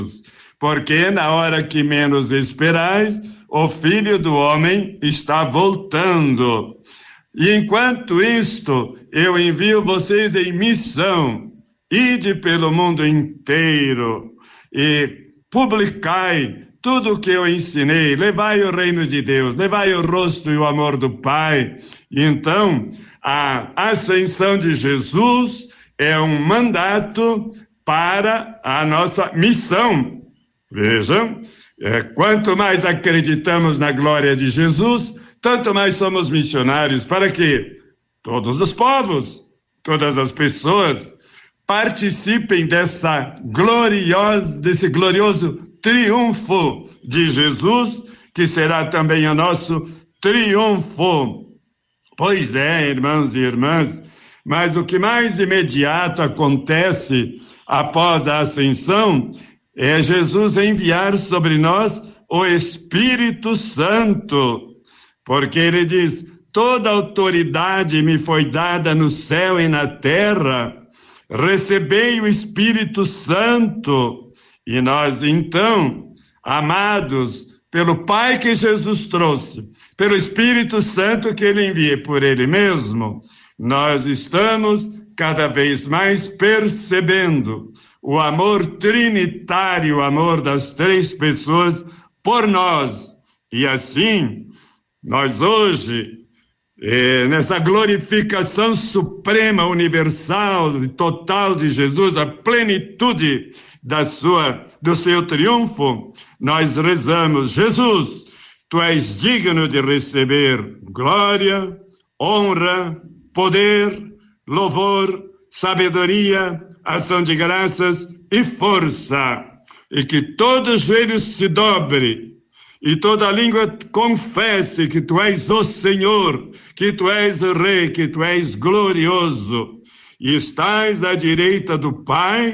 porque na hora que menos esperais, o Filho do Homem está voltando. E enquanto isto, eu envio vocês em missão. Ide pelo mundo inteiro e publicai tudo o que eu ensinei. Levai o reino de Deus, levai o rosto e o amor do Pai. E então, a ascensão de Jesus é um mandato para a nossa missão. Vejam, quanto mais acreditamos na glória de Jesus, tanto mais somos missionários para que todos os povos, todas as pessoas participem desse glorioso triunfo de Jesus, que será também o nosso triunfo. Pois é, irmãos e irmãs, mas o que mais imediato acontece após a ascensão é Jesus enviar sobre nós o Espírito Santo, porque ele diz: toda autoridade me foi dada no céu e na terra, recebei o Espírito Santo. E nós então, amados pelo Pai que Jesus trouxe, pelo Espírito Santo que ele envia por ele mesmo, nós estamos cada vez mais percebendo o amor trinitário, o amor das três pessoas por nós. E assim, nós hoje, nessa glorificação suprema, universal e total de Jesus, a plenitude do seu triunfo, nós rezamos: Jesus, tu és digno de receber glória, honra, poder, louvor, sabedoria, ação de graças e força, e que todo joelho se dobre e toda língua confesse que tu és o Senhor, que tu és o Rei, que tu és glorioso, e estás à direita do Pai,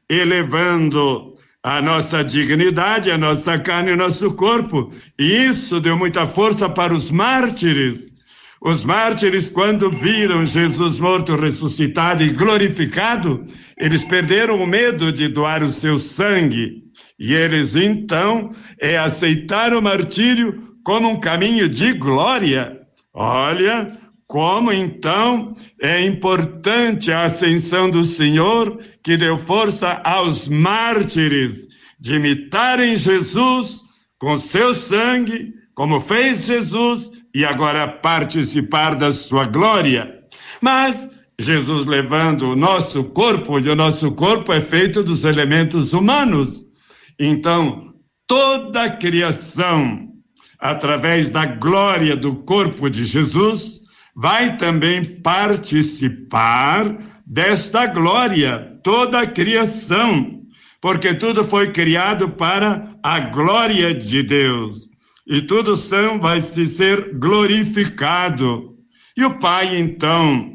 elevando a nossa dignidade, a nossa carne e o nosso corpo. E isso deu muita força para os mártires. Os mártires, quando viram Jesus morto, ressuscitado e glorificado, eles perderam o medo de doar o seu sangue. E eles, então, aceitaram o martírio como um caminho de glória. Olha como, então, é importante a ascensão do Senhor, que deu força aos mártires de imitarem Jesus com seu sangue, como fez Jesus, e agora participar da sua glória. Mas Jesus levando o nosso corpo, e o nosso corpo é feito dos elementos humanos. Então, toda a criação, através da glória do corpo de Jesus, vai também participar desta glória, toda a criação, porque tudo foi criado para a glória de Deus. E tudo vai ser glorificado. E o Pai, então,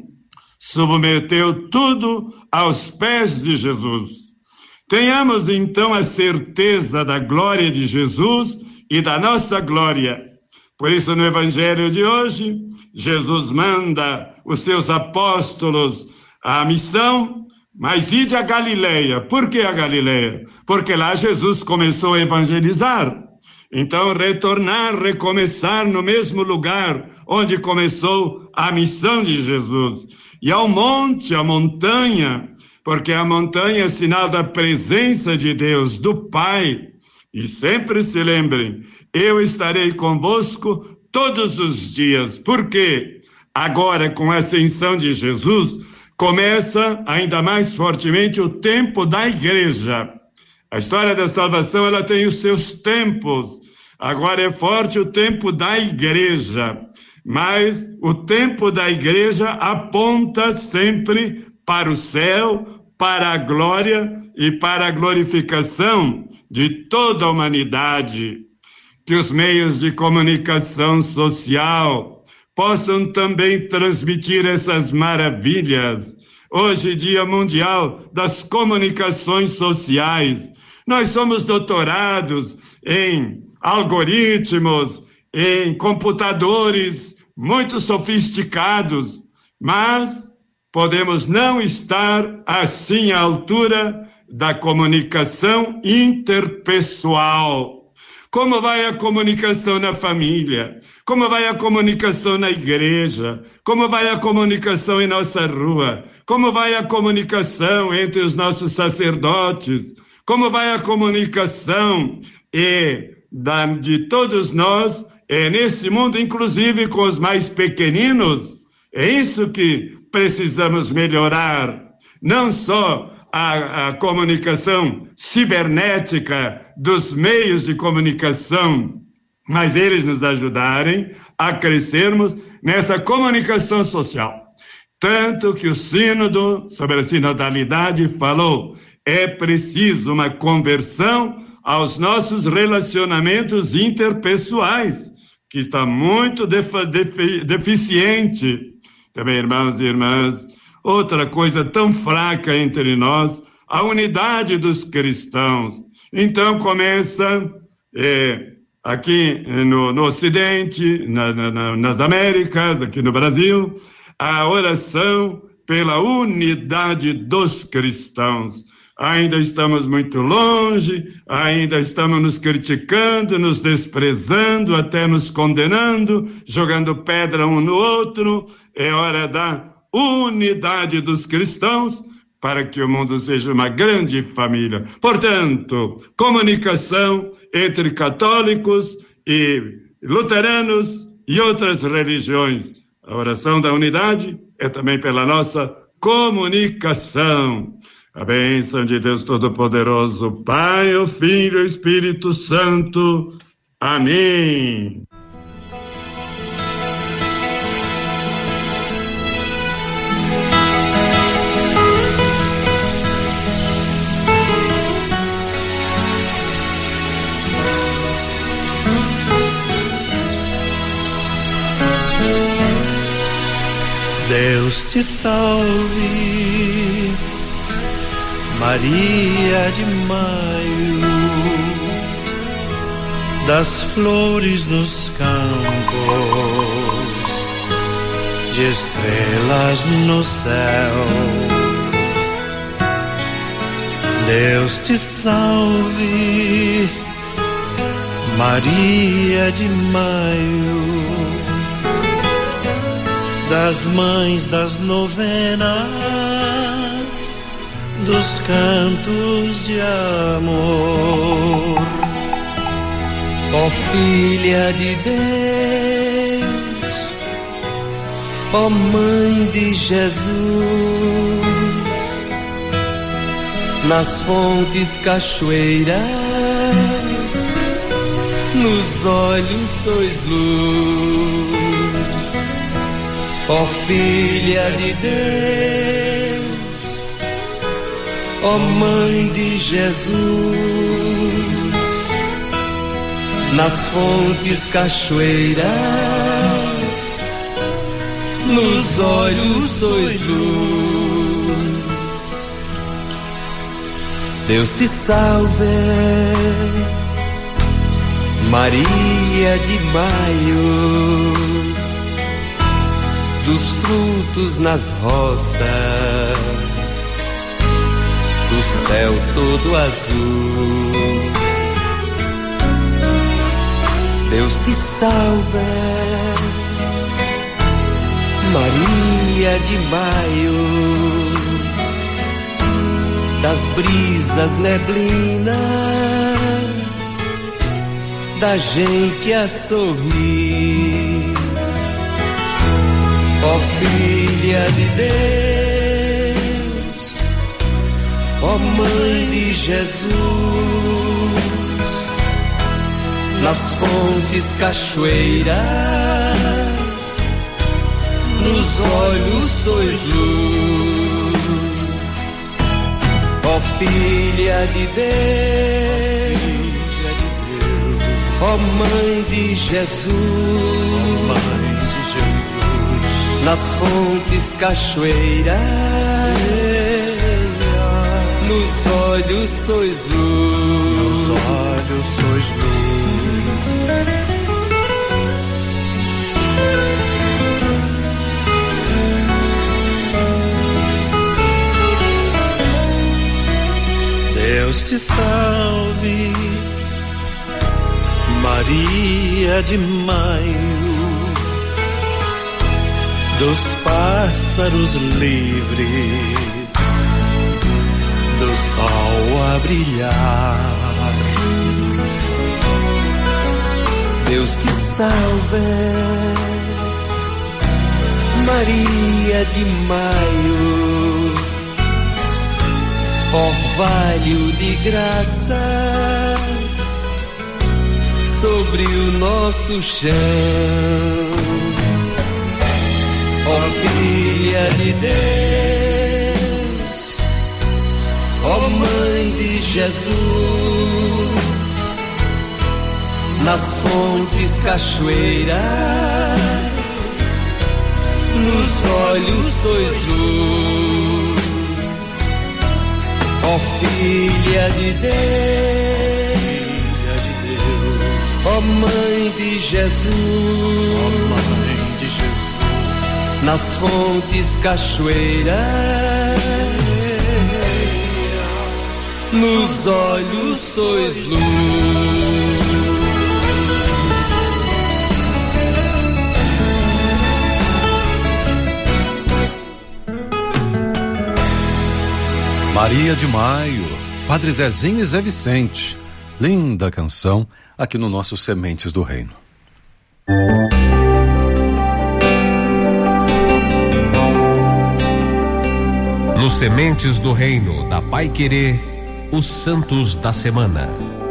submeteu tudo aos pés de Jesus. Tenhamos, então, a certeza da glória de Jesus e da nossa glória. Por isso, no Evangelho de hoje, Jesus manda os seus apóstolos à missão, mas ide a Galileia. Por que a Galileia? Porque lá Jesus começou a evangelizar. Então, recomeçar no mesmo lugar onde começou a missão de Jesus. E ao monte, a montanha, porque a montanha é sinal da presença de Deus, do Pai. E sempre se lembrem, eu estarei convosco todos os dias. Porque agora, com a ascensão de Jesus, começa ainda mais fortemente o tempo da igreja. A história da salvação, ela tem os seus tempos. Agora é forte o tempo da igreja, mas o tempo da igreja aponta sempre para o céu, para a glória e para a glorificação de toda a humanidade. Que os meios de comunicação social possam também transmitir essas maravilhas. Hoje, Dia Mundial das Comunicações Sociais, nós somos doutorados em algoritmos, em computadores muito sofisticados, mas podemos não estar assim à altura da comunicação interpessoal. Como vai a comunicação na família? Como vai a comunicação na igreja? Como vai a comunicação em nossa rua? Como vai a comunicação entre os nossos sacerdotes? Como vai a comunicação de todos nós nesse mundo, inclusive com os mais pequeninos? É isso que precisamos melhorar. Não só a comunicação cibernética dos meios de comunicação, mas eles nos ajudarem a crescermos nessa comunicação social. Tanto que o Sínodo sobre a sinodalidade falou, é preciso uma conversão aos nossos relacionamentos interpessoais, que está muito deficiente. Também, irmãos e irmãs, outra coisa tão fraca entre nós, a unidade dos cristãos. Então começa aqui no Ocidente, nas Américas, aqui no Brasil, a oração pela unidade dos cristãos. Ainda estamos muito longe, ainda estamos nos criticando, nos desprezando, até nos condenando, jogando pedra um no outro. É hora da unidade dos cristãos para que o mundo seja uma grande família. Portanto, comunicação entre católicos e luteranos e outras religiões. A oração da unidade é também pela nossa comunicação. A bênção de Deus Todo-Poderoso, Pai, o Filho e o Espírito Santo. Amém. Deus te salve, Maria de Maio, das flores nos campos, de estrelas no céu. Deus te salve, Maria de Maio, das mães das novenas, dos cantos de amor. Ó filha de Deus, ó mãe de Jesus, nas fontes cachoeiras, nos olhos sois luz. Ó filha de Deus, ó mãe de Jesus, nas fontes cachoeiras, nos olhos sois luz. Deus te salve, Maria de Maio, dos frutos nas roças, do céu todo azul. Deus te salve, Maria de Maio, das brisas neblinas, da gente a sorrir. Ó filha de Deus, ó mãe de Jesus, nas fontes cachoeiras, nos olhos sois luz. Ó filha de Deus, ó mãe de Jesus, nas fontes cachoeiras, nos olhos sois luz. Nos olhos sois luz. Maria de Maio, dos pássaros livres, do sol a brilhar. Deus te salve, Maria de Maio, orvalho de graças sobre o nosso chão. Ó filha de Deus, ó mãe de Jesus, nas fontes cachoeiras, nos olhos sois luz. Ó filha de Deus, ó mãe de Jesus, nas fontes cachoeiras, nos olhos sois luz. Maria de Maio, Padre Zezinho e Zé Vicente. Linda canção aqui no nosso Sementes do Reino. No Sementes do Reino da Paiquerê, os Santos da Semana.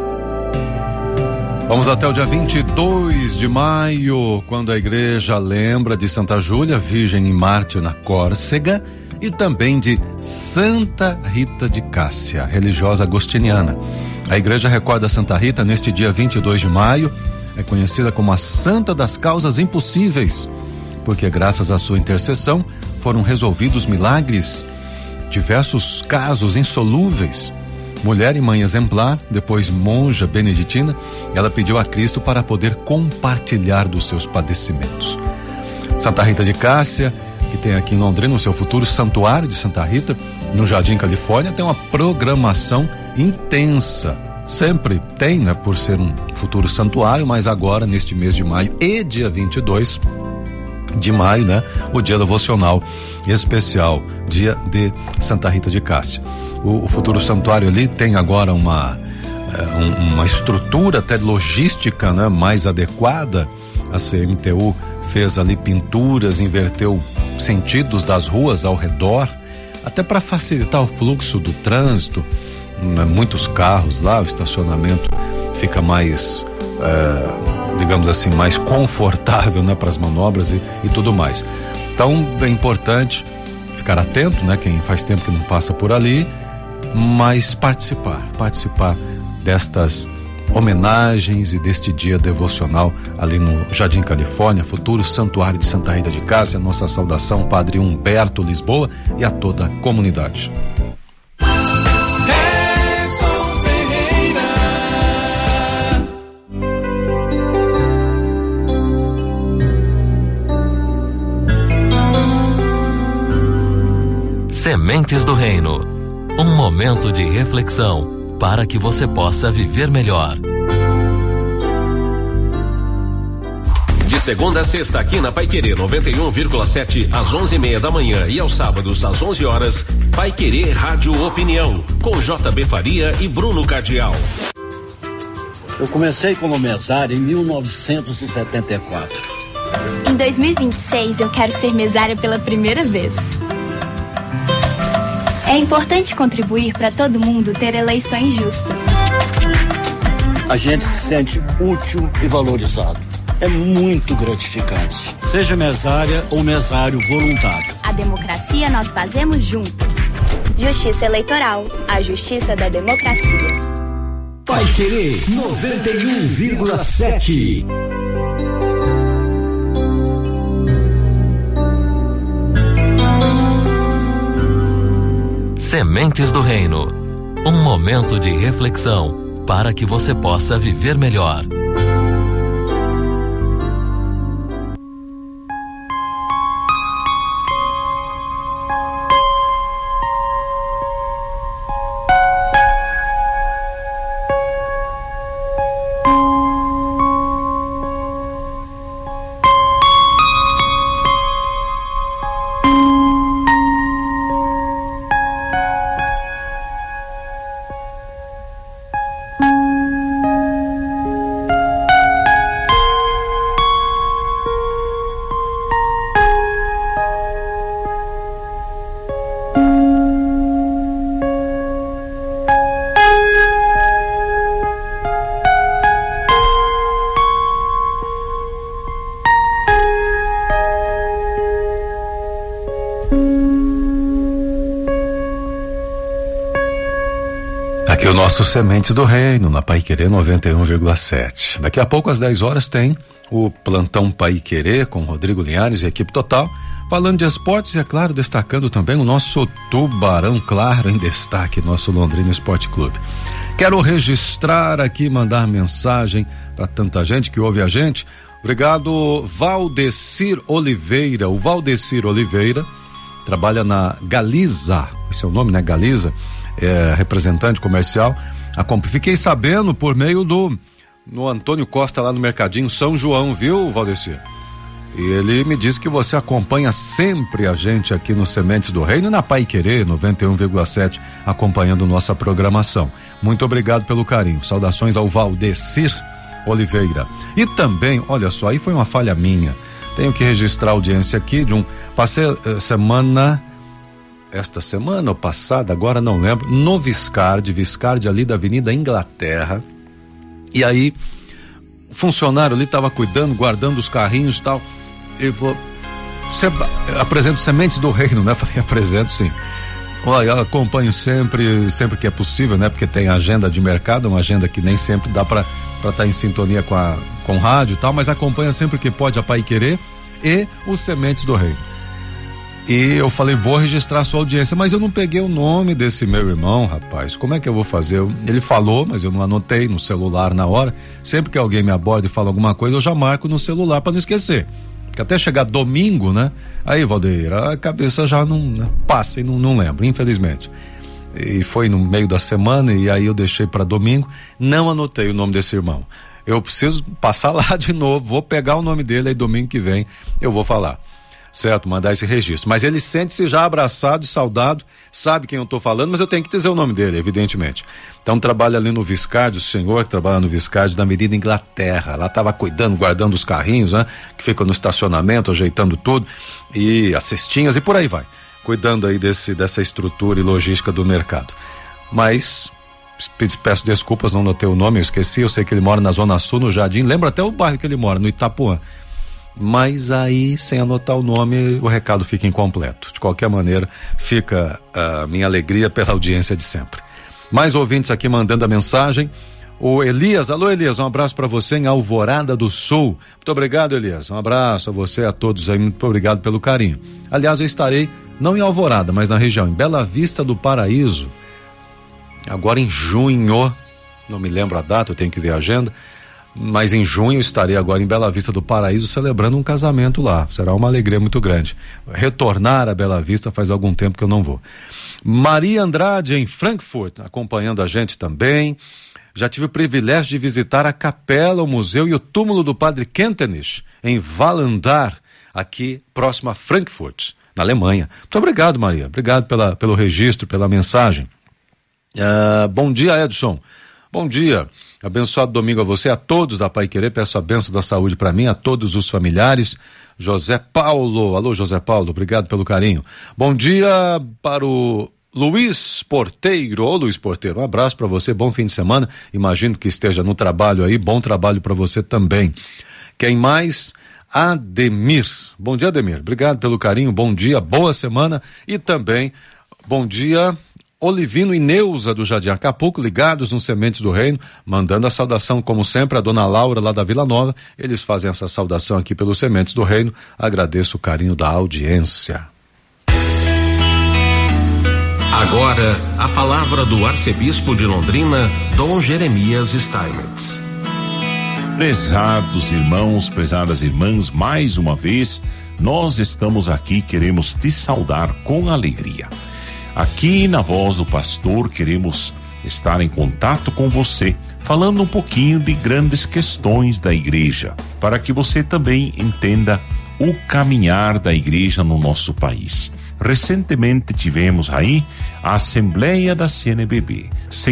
Vamos até o dia 22 de maio, quando a igreja lembra de Santa Júlia, Virgem e Mártir na Córcega, e também de Santa Rita de Cássia, religiosa agostiniana. A igreja recorda Santa Rita neste dia 22 de maio, é conhecida como a Santa das Causas Impossíveis, porque graças à sua intercessão foram resolvidos milagres, diversos casos insolúveis. Mulher e mãe exemplar, depois monja beneditina, ela pediu a Cristo para poder compartilhar dos seus padecimentos. Santa Rita de Cássia, que tem aqui em Londrina o seu futuro santuário de Santa Rita, no Jardim Califórnia, tem uma programação intensa. Sempre tem, né, por ser um futuro santuário, mas agora neste mês de maio e dia 22 de maio, né, o dia devocional especial, dia de Santa Rita de Cássia. O futuro santuário ali tem agora uma estrutura até logística, né, mais adequada. A CMTU fez ali pinturas, inverteu sentidos das ruas ao redor, até para facilitar o fluxo do trânsito, né, muitos carros lá, o estacionamento fica mais, digamos assim, mais confortável, né, para as manobras e tudo mais. Então é importante ficar atento, né, quem faz tempo que não passa por ali, mas participar destas homenagens e deste dia devocional ali no Jardim Califórnia, futuro santuário de Santa Rita de Cássia. Nossa saudação, Padre Humberto Lisboa, e a toda a comunidade. Sementes do Reino, um momento de reflexão para que você possa viver melhor. De segunda a sexta aqui na Paiquerê 91,7 às 11:30 da manhã e aos sábados às 11 horas, Paiquerê Rádio Opinião, com JB Faria e Bruno Cardial. Eu comecei como mesário em 1974. Em 2026 eu quero ser mesária pela primeira vez. É importante contribuir para todo mundo ter eleições justas. A gente se sente útil e valorizado. É muito gratificante. Seja mesária ou mesário voluntário. A democracia nós fazemos juntos. Justiça Eleitoral, a justiça da democracia. Paiquerê 91,7. Sementes do Reino, um momento de reflexão para que você possa viver melhor. E o nosso Sementes do Reino, na Paiquerê 91,7. Daqui a pouco, às 10 horas, tem o Plantão Paiquerê com Rodrigo Linhares e equipe total, falando de esportes e, é claro, destacando também o nosso Tubarão Claro em destaque, nosso Londrina Esporte Clube. Quero registrar aqui, mandar mensagem para tanta gente que ouve a gente. Obrigado, Valdecir Oliveira. O Valdecir Oliveira trabalha na Galiza, esse é o nome, né? Galiza, é representante comercial. Fiquei sabendo por meio no Antônio Costa lá no Mercadinho São João, viu, Valdecir? E ele me disse que você acompanha sempre a gente aqui no Sementes do Reino e na Paiquerê 91,7, acompanhando nossa programação. Muito obrigado pelo carinho. Saudações ao Valdecir Oliveira. E também, olha só, aí foi uma falha minha. Tenho que registrar a audiência aqui passei esta semana ou passada, agora não lembro, no Viscardi ali da Avenida Inglaterra. E aí, o funcionário ali estava cuidando, guardando os carrinhos e tal. Você apresenta Sementes do Reino, né? Eu falei, apresento sim. Olha, eu acompanho sempre que é possível, né? Porque tem agenda de mercado, uma agenda que nem sempre dá para estar em sintonia com rádio e tal, mas acompanha sempre que pode a Paiquerê e os Sementes do Reino. E eu falei, vou registrar a sua audiência, mas eu não peguei o nome desse meu irmão, rapaz. Como é que eu vou fazer? Ele falou, mas eu não anotei no celular na hora. Sempre que alguém me aborda e fala alguma coisa, eu já marco no celular para não esquecer. Porque até chegar domingo, né? Aí, Valdeir, a cabeça já não passa e não lembro, infelizmente. E foi no meio da semana e aí eu deixei para domingo, não anotei o nome desse irmão. Eu preciso passar lá de novo, vou pegar o nome dele aí domingo que vem, eu vou falar. Certo, mandar esse registro. Mas ele sente-se já abraçado e saudado, sabe quem eu tô falando, mas eu tenho que dizer o nome dele, evidentemente. Então trabalha ali no Viscardi, o senhor que trabalha no Viscardi da Avenida Inglaterra. Lá tava cuidando, guardando os carrinhos, né? Que ficam no estacionamento, ajeitando tudo, e as cestinhas e por aí vai. Cuidando aí dessa estrutura e logística do mercado. Mas peço desculpas, não notei o nome, eu esqueci. Eu sei que ele mora na Zona Sul, no Jardim. Lembro até o bairro que ele mora, no Itapuã. Mas aí, sem anotar o nome, o recado fica incompleto. De qualquer maneira, fica a minha alegria pela audiência de sempre. Mais ouvintes aqui mandando a mensagem. O Elias, alô Elias, um abraço para você em Alvorada do Sul. Muito obrigado, Elias. Um abraço a você, a todos aí, muito obrigado pelo carinho. Aliás, eu estarei, não em Alvorada, mas na região, em Bela Vista do Paraíso, agora em junho, não me lembro a data, eu tenho que ver a agenda. Mas em junho estarei agora em Bela Vista do Paraíso celebrando um casamento lá. Será uma alegria muito grande. Retornar a Bela Vista faz algum tempo que eu não vou. Maria Andrade em Frankfurt, acompanhando a gente também. Já tive o privilégio de visitar a capela, o museu e o túmulo do padre Kentenich em Wallendar, aqui próximo a Frankfurt, na Alemanha. Muito obrigado, Maria. Obrigado pelo registro, pela mensagem. Bom dia, Edson. Bom dia, abençoado domingo a você, a todos da Paiquerê, peço a bênção da saúde para mim, a todos os familiares. José Paulo, alô José Paulo, obrigado pelo carinho. Bom dia para o Luiz Porteiro, ô Luiz Porteiro, um abraço para você, bom fim de semana, imagino que esteja no trabalho aí, bom trabalho para você também. Quem mais? Ademir, bom dia Ademir, obrigado pelo carinho, bom dia, boa semana e também bom dia Olivino e Neuza do Jardim Acapulco, ligados nos Sementes do Reino, mandando a saudação, como sempre, a dona Laura lá da Vila Nova. Eles fazem essa saudação aqui pelos Sementes do Reino. Agradeço o carinho da audiência. Agora, a palavra do arcebispo de Londrina, Dom Jeremias Steinmetz. Prezados irmãos, prezadas irmãs, mais uma vez, nós estamos aqui, queremos te saudar com alegria. Aqui na Voz do Pastor queremos estar em contato com você, falando um pouquinho de grandes questões da igreja, para que você também entenda o caminhar da igreja no nosso país. Recentemente tivemos aí a Assembleia da CNBB,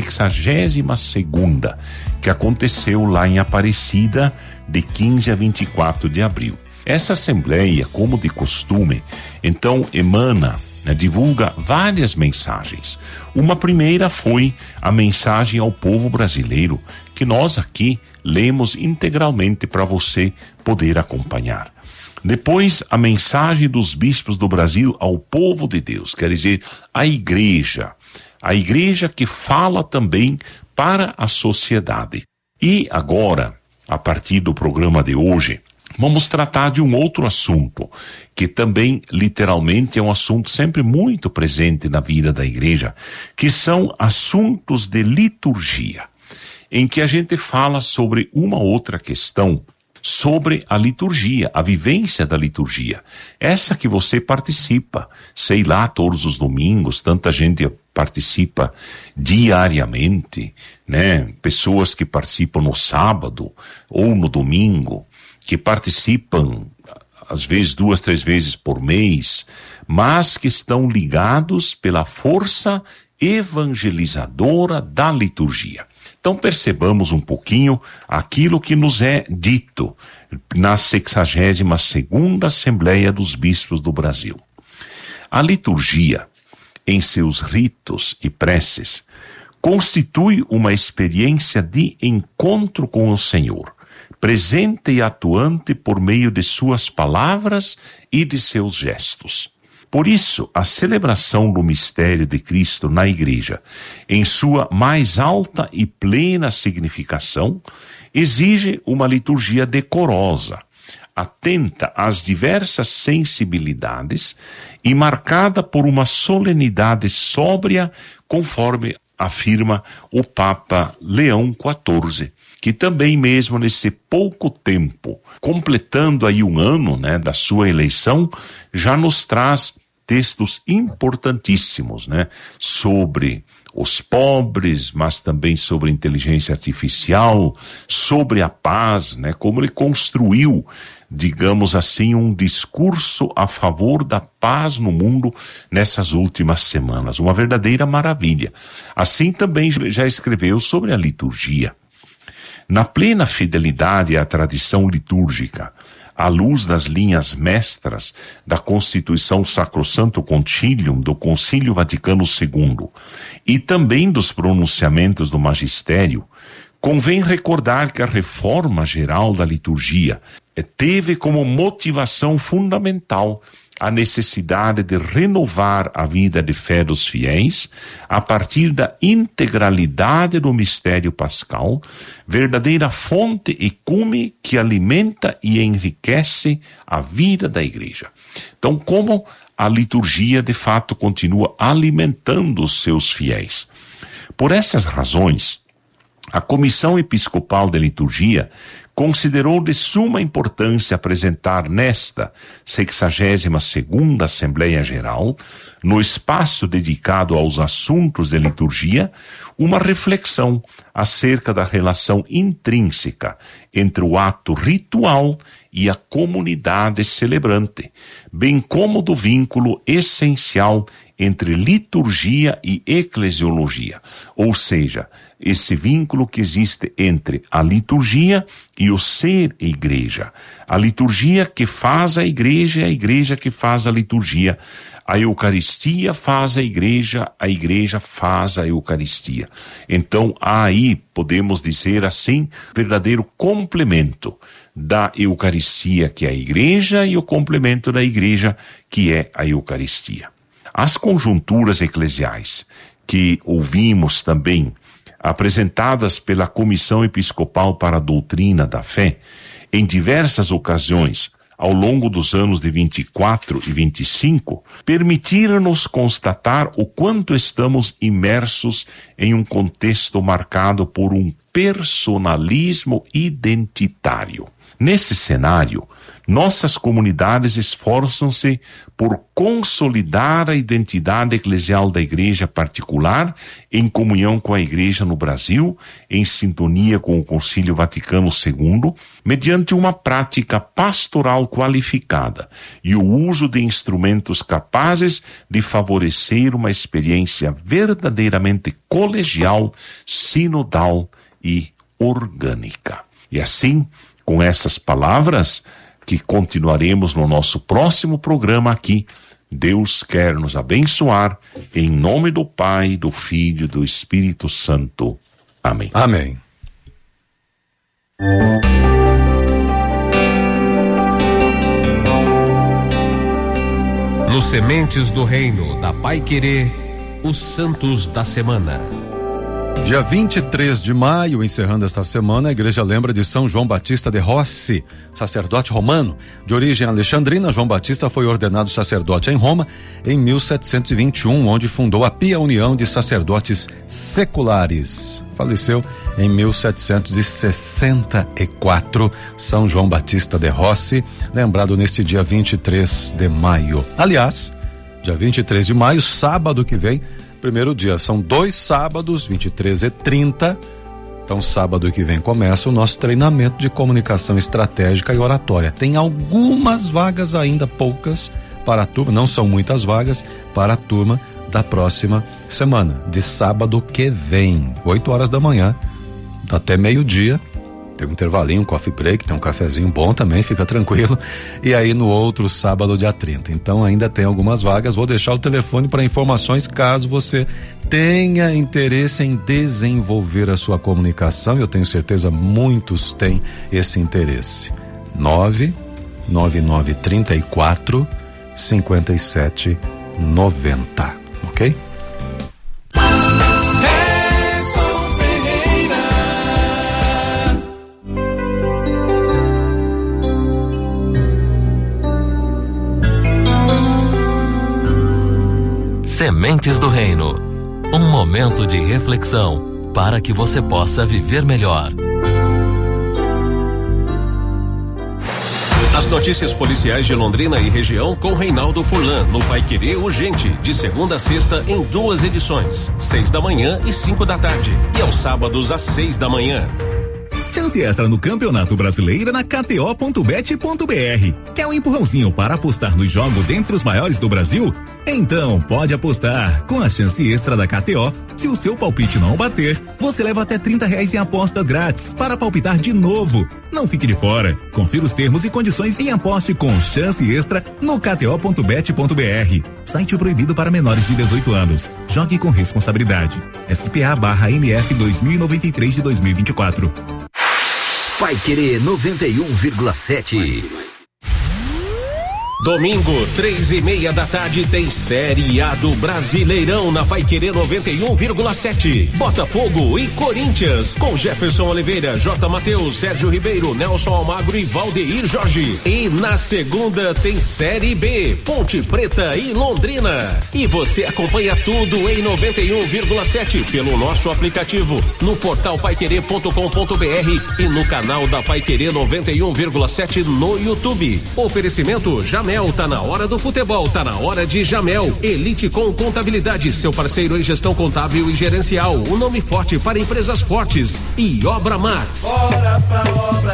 62ª, que aconteceu lá em Aparecida, de 15 a 24 de abril. Essa Assembleia, como de costume, então divulga várias mensagens. Uma primeira foi a mensagem ao povo brasileiro, que nós aqui lemos integralmente para você poder acompanhar. Depois, a mensagem dos bispos do Brasil ao povo de Deus, quer dizer, a igreja, A igreja que fala também para a sociedade. E agora, a partir do programa de hoje, vamos tratar de um outro assunto, que também, literalmente, é um assunto sempre muito presente na vida da igreja, que são assuntos de liturgia, em que a gente fala sobre uma outra questão, sobre a liturgia, a vivência da liturgia. Essa que você participa, sei lá, todos os domingos, tanta gente participa diariamente, né? Pessoas que participam no sábado ou no domingo, que participam às vezes 2, 3 vezes por mês, mas que estão ligados pela força evangelizadora da liturgia. Então percebamos um pouquinho aquilo que nos é dito na 62ª Assembleia dos Bispos do Brasil. A liturgia, em seus ritos e preces, constitui uma experiência de encontro com o Senhor, presente e atuante por meio de suas palavras e de seus gestos. Por isso, a celebração do mistério de Cristo na Igreja, em sua mais alta e plena significação, exige uma liturgia decorosa, atenta às diversas sensibilidades e marcada por uma solenidade sóbria, conforme afirma o Papa Leão XIV, que também mesmo nesse pouco tempo, completando aí um ano, né, da sua eleição, já nos traz textos importantíssimos, né, sobre os pobres, mas também sobre inteligência artificial, sobre a paz, né, como ele construiu, digamos assim, um discurso a favor da paz no mundo nessas últimas semanas, uma verdadeira maravilha. Assim também já escreveu sobre a liturgia. Na plena fidelidade à tradição litúrgica, à luz das linhas mestras da Constituição Sacrosanto Concilium do Concílio Vaticano II e também dos pronunciamentos do magistério, convém recordar que a reforma geral da liturgia teve como motivação fundamental a necessidade de renovar a vida de fé dos fiéis a partir da integralidade do mistério pascal, verdadeira fonte e cume que alimenta e enriquece a vida da igreja. Então, como a liturgia de fato continua alimentando os seus fiéis? Por essas razões, a Comissão Episcopal de Liturgia considerou de suma importância apresentar nesta 62ª Assembleia Geral, no espaço dedicado aos assuntos de liturgia, uma reflexão acerca da relação intrínseca entre o ato ritual e a comunidade celebrante, bem como do vínculo essencial entre liturgia e eclesiologia, ou seja, esse vínculo que existe entre a liturgia e o ser igreja. A liturgia que faz a igreja que faz a liturgia. A Eucaristia faz a igreja faz a Eucaristia. Então, há aí, podemos dizer assim, verdadeiro complemento da Eucaristia, que é a igreja, e o complemento da igreja, que é a Eucaristia. As conjunturas eclesiais que ouvimos também, apresentadas pela Comissão Episcopal para a Doutrina da Fé, em diversas ocasiões, ao longo dos anos de 24 e 25, permitiram-nos constatar o quanto estamos imersos em um contexto marcado por um personalismo identitário. Nesse cenário, nossas comunidades esforçam-se por consolidar a identidade eclesial da igreja particular em comunhão com a igreja no Brasil, em sintonia com o Concílio Vaticano II, mediante uma prática pastoral qualificada e o uso de instrumentos capazes de favorecer uma experiência verdadeiramente colegial, sinodal e orgânica. E assim, com essas palavras, que continuaremos no nosso próximo programa aqui, Deus quer nos abençoar, em nome do Pai, do Filho e do Espírito Santo. Amém. Amém. Nos Sementes do Reino da Paiquerê, os santos da semana. Dia 23 de maio, encerrando esta semana, a igreja lembra de São João Batista de Rossi, sacerdote romano. De origem alexandrina, João Batista foi ordenado sacerdote em Roma em 1721, onde fundou a Pia União de Sacerdotes Seculares. Faleceu em 1764, São João Batista de Rossi, lembrado neste dia 23 de maio. Aliás, dia 23 de maio, sábado que vem, primeiro dia, são 2 sábados, 23 e 30. Então, sábado que vem começa o nosso treinamento de comunicação estratégica e oratória. Tem algumas vagas ainda, poucas, para a turma, não são muitas vagas, para a turma da próxima semana, de sábado que vem, 8 horas da manhã, até meio-dia. Tem um intervalinho, um coffee break, tem um cafezinho bom também, fica tranquilo. E aí no outro sábado, dia 30. Então ainda tem algumas vagas. Vou deixar o telefone para informações caso você tenha interesse em desenvolver a sua comunicação. Eu tenho certeza muitos têm esse interesse. 99934 5790, ok? Sementes do Reino. Um momento de reflexão para que você possa viver melhor. As notícias policiais de Londrina e região com Reinaldo Furlan, no Paiquerê Urgente, de segunda a sexta em 2 edições, 6 da manhã e 5 da tarde, e aos sábados às 6 da manhã. Chance extra no Campeonato Brasileiro na KTO.bet.br. Quer um empurrãozinho para apostar nos jogos entre os maiores do Brasil? Então pode apostar. Com a chance extra da KTO, se o seu palpite não bater, você leva até R$30 em aposta grátis para palpitar de novo. Não fique de fora. Confira os termos e condições e aposte com chance extra no KTO.bet.br. Site proibido para menores de 18 anos. Jogue com responsabilidade. SPA/MF 2093 de 2024. Paiquerê 91,7. Domingo, 3:30 da tarde, tem Série A do Brasileirão na Paiquerê 91,7. Botafogo e Corinthians, com Jefferson Oliveira, J. Mateus, Sérgio Ribeiro, Nelson Almagro e Valdeir Jorge. E na segunda tem Série B, Ponte Preta e Londrina. E você acompanha tudo em 91,7 pelo nosso aplicativo, no portal paiquerê.com.br e no canal da Paiquerê 91,7 no YouTube. Oferecimento Jamel, tá na hora do futebol, tá na hora de Jamel. Elite com Contabilidade, seu parceiro em gestão contábil e gerencial. O nome forte para empresas fortes. E Obra Max. Bora pra obra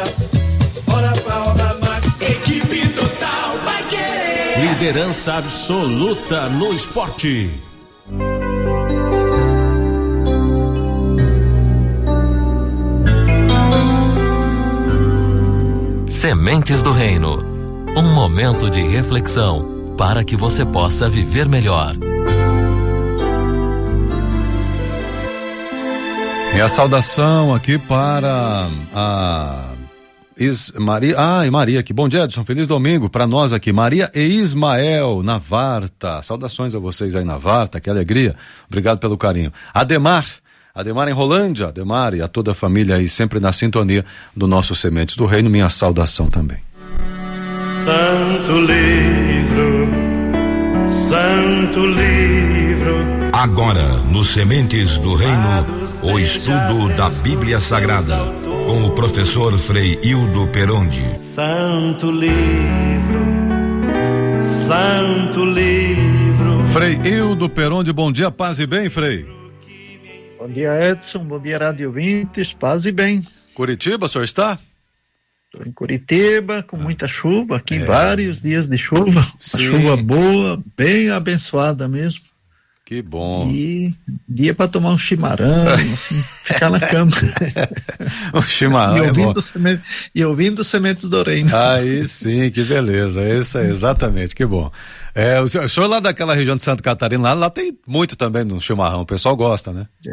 Max. Equipe total vai querer. Liderança absoluta no esporte. Sementes do Reino. Um momento de reflexão para que você possa viver melhor. E a saudação aqui para a Maria aqui. Bom dia, Edson. Feliz domingo para nós aqui. Maria e Ismael, na Varta. Saudações a vocês aí na Varta, que alegria. Obrigado pelo carinho. Ademar em Rolândia. Ademar e a toda a família aí, sempre na sintonia do nosso Sementes do Reino. Minha saudação também. Santo livro. Agora, no Sementes do Reino, o estudo da Bíblia Sagrada, com o professor Frei Hildo Perondi. Santo livro. Frei Hildo Perondi, bom dia, paz e bem, Frei. Bom dia, Edson, bom dia, rádio ouvintes, paz e bem. Curitiba, o senhor está? Estou em Curitiba, com muita chuva, aqui vários dias de chuva, uma chuva boa, bem abençoada mesmo. Que bom. E dia para tomar um chimarrão, assim, ficar na cama. O chimarrão e ouvindo Sementes do Reino. Aí sim, que beleza, isso é exatamente, que bom. O senhor lá daquela região de Santa Catarina, lá tem muito também no chimarrão, o pessoal gosta, né?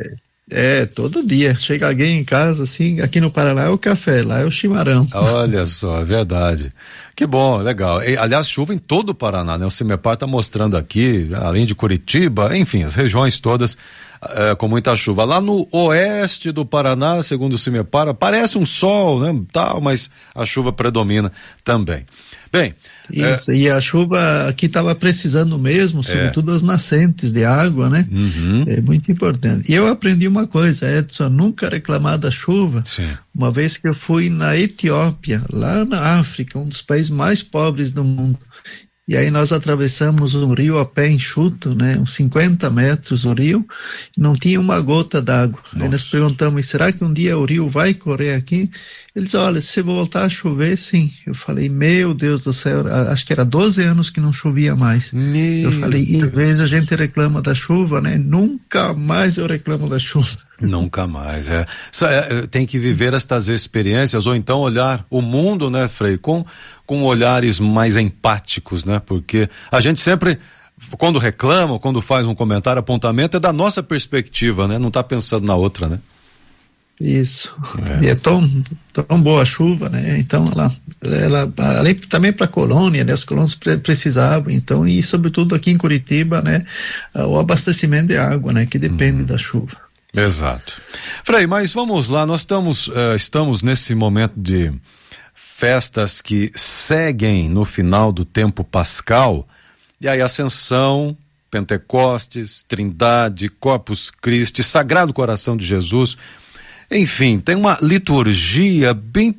Todo dia. Chega alguém em casa, assim, aqui no Paraná é o café, lá é o chimarrão. Olha só, é verdade. Que bom, legal. Aliás, chuva em todo o Paraná, né? O CIMEPAR está mostrando aqui, além de Curitiba, enfim, as regiões todas com muita chuva. Lá no oeste do Paraná, segundo o CIMEPAR, parece um sol, né? Tal, mas a chuva predomina também. Bem, isso, e a chuva aqui estava precisando mesmo, sobretudo as nascentes de água, né? É muito importante. E eu aprendi uma coisa, Edson, nunca reclamar da chuva. Sim. Uma vez que eu fui na Etiópia, lá na África, um dos países mais pobres do mundo. E aí nós atravessamos um rio a pé enxuto, né? Uns 50 metros o rio, e não tinha uma gota d'água. Aí nós perguntamos, será que um dia o rio vai correr aqui? Eles, olha, se voltar a chover, sim. Eu falei, meu Deus do céu, acho que era 12 anos que não chovia mais. Eu falei, e às vezes a gente reclama da chuva, né? Nunca mais eu reclamo da chuva. Nunca mais, tem que viver estas experiências, ou então olhar o mundo, né, Frei, com olhares mais empáticos, né, porque a gente sempre, quando reclama, quando faz um comentário, apontamento, é da nossa perspectiva, né, não tá pensando na outra, né. Isso, e é tão boa a chuva, né, então ela além também para a colônia, né, as colônias precisavam, então, e sobretudo aqui em Curitiba, né, o abastecimento de água, né, que depende da chuva. Exato. Frei, mas vamos lá, nós estamos nesse momento de festas que seguem no final do tempo pascal, e aí Ascensão, Pentecostes, Trindade, Corpus Christi, Sagrado Coração de Jesus, enfim, tem uma liturgia bem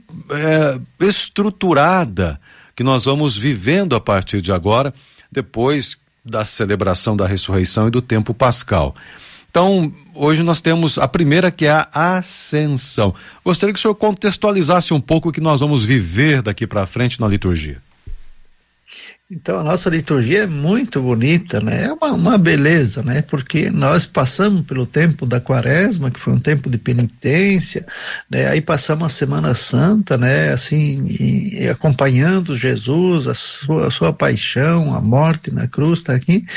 estruturada que nós vamos vivendo a partir de agora, depois da celebração da ressurreição e do tempo pascal. Então, hoje nós temos a primeira, que é a Ascensão. Gostaria que o senhor contextualizasse um pouco o que nós vamos viver daqui para frente na liturgia. Então, a nossa liturgia é muito bonita, né? É uma beleza, né? Porque nós passamos pelo tempo da Quaresma, que foi um tempo de penitência, né? Aí passamos a Semana Santa, né? Assim, e acompanhando Jesus, a sua paixão, a morte na cruz, tá aqui.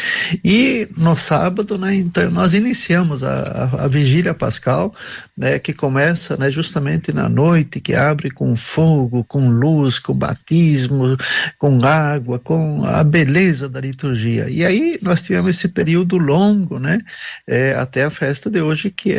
E no sábado, né? Então, nós iniciamos a Vigília Pascal, né? Que começa, né? Justamente na noite, que abre com fogo, com luz, com batismo, com água, com a beleza da liturgia. E aí nós tivemos esse período longo, né, até a festa de hoje, que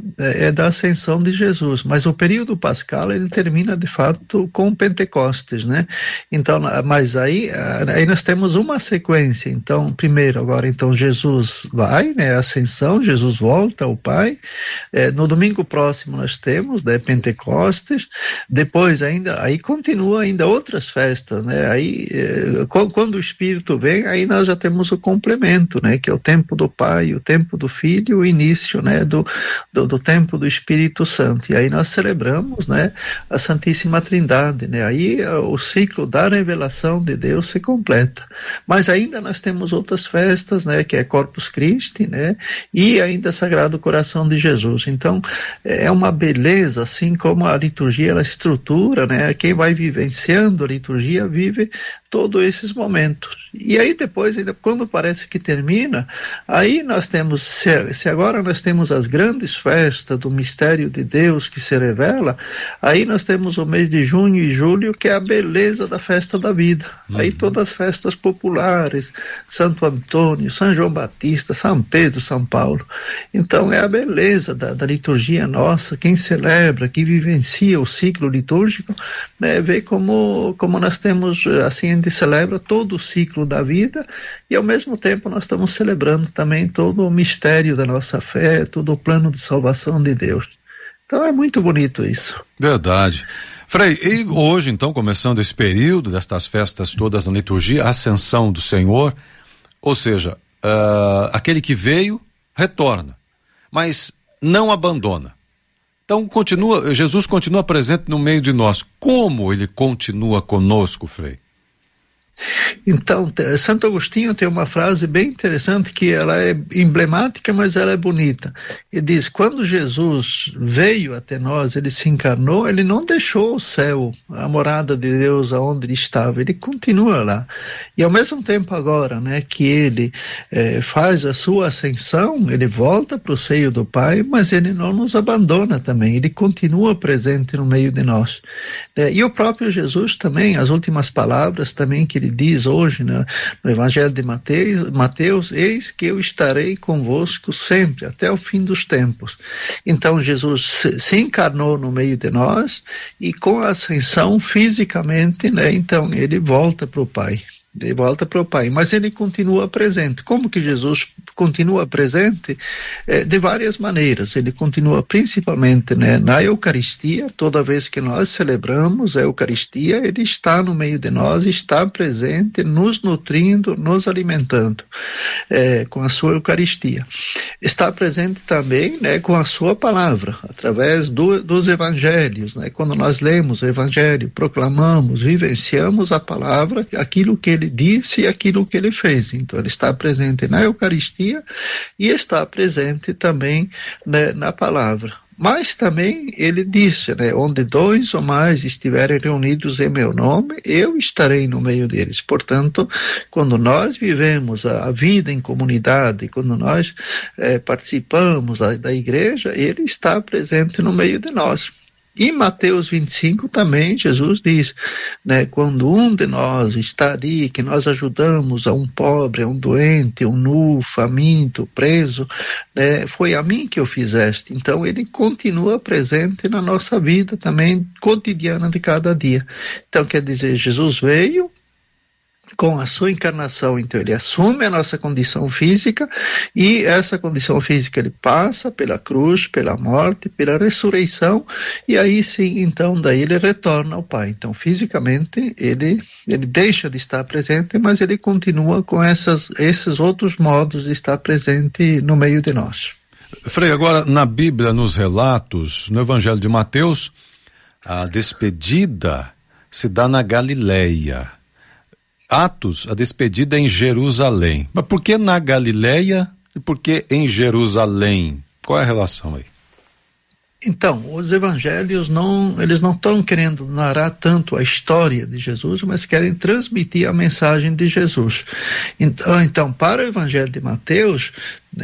é da Ascensão de Jesus. Mas o período pascal, ele termina de fato com Pentecostes, né? Então, mas aí nós temos uma sequência. Então, primeiro, agora, então Jesus vai, né, a Ascensão, Jesus volta ao Pai. No domingo próximo nós temos, né, Pentecostes. Depois aí continua ainda outras festas, né? Aí quando o Espírito vem, aí nós já temos o complemento, né, que é o tempo do Pai, o tempo do Filho e o início, né, do tempo do Espírito Santo. E aí nós celebramos, né, a Santíssima Trindade, né? Aí o ciclo da revelação de Deus se completa. Mas ainda nós temos outras festas, né, que é Corpus Christi, né, e ainda Sagrado Coração de Jesus. Então, é uma beleza, assim como a liturgia, ela estrutura, né? Quem vai vivenciando a liturgia vive todos esses momentos. E aí depois, ainda quando parece que termina, aí nós temos, se agora nós temos as grandes festas do mistério de Deus que se revela, aí nós temos o mês de junho e julho, que é a beleza da festa da vida. Aí todas as festas populares, Santo Antônio, São João Batista, São Pedro, São Paulo. Então é a beleza da liturgia nossa, quem celebra, quem vivencia o ciclo litúrgico, né, vê como nós temos, assim, a gente celebra todo o ciclo da vida e ao mesmo tempo nós estamos celebrando também todo o mistério da nossa fé, todo o plano de salvação de Deus. Então é muito bonito isso. Verdade. Frei, e hoje então, começando esse período destas festas todas na liturgia, a Ascensão do Senhor, ou seja, aquele que veio, retorna, mas não abandona. Então Jesus continua presente no meio de nós. Como ele continua conosco, Frei? Então, Santo Agostinho tem uma frase bem interessante que ela é emblemática, mas ela é bonita. Ele diz, quando Jesus veio até nós, ele se encarnou, ele não deixou o céu, a morada de Deus aonde ele estava, ele continua lá. E ao mesmo tempo agora, né, que ele faz a sua ascensão, ele volta para o seio do Pai, mas ele não nos abandona também, ele continua presente no meio de nós. E o próprio Jesus também, as últimas palavras também que ele diz hoje, né, no Evangelho de Mateus, eis que eu estarei convosco sempre, até o fim dos tempos. Então Jesus se encarnou no meio de nós e com a ascensão fisicamente, né, então ele volta para o Pai. De volta para o Pai, mas ele continua presente. Como que Jesus continua presente? De várias maneiras. Ele continua principalmente, né, na Eucaristia. Toda vez que nós celebramos a Eucaristia, ele está no meio de nós, está presente, nos nutrindo, nos alimentando com a sua Eucaristia. Está presente também, né, com a sua palavra, através dos evangelhos, né? Quando nós lemos o Evangelho, proclamamos, vivenciamos a palavra, aquilo que ele disse e aquilo que ele fez. Então ele está presente na Eucaristia e está presente também, né, na palavra. Mas também ele disse, né, onde 2 ou mais estiverem reunidos em meu nome, eu estarei no meio deles. Portanto, quando nós vivemos a vida em comunidade, quando nós participamos da igreja, ele está presente no meio de nós. Em Mateus 25 também Jesus diz, né, quando um de nós está ali, que nós ajudamos a um pobre, a um doente, um nu, faminto, preso, né, foi a mim que o fizeste. Então ele continua presente na nossa vida também cotidiana de cada dia. Então quer dizer, Jesus veio com a sua encarnação, então ele assume a nossa condição física e essa condição física ele passa pela cruz, pela morte, pela ressurreição e aí sim, então daí ele retorna ao Pai. Então fisicamente ele deixa de estar presente, mas ele continua com esses outros modos de estar presente no meio de nós. Frei, agora na Bíblia, nos relatos, no Evangelho de Mateus, a despedida se dá na Galileia. Atos, a despedida é em Jerusalém. Mas por que na Galileia e por que em Jerusalém? Qual é a relação aí? Então, os evangelhos eles não estão querendo narrar tanto a história de Jesus, mas querem transmitir a mensagem de Jesus. Então para o Evangelho de Mateus,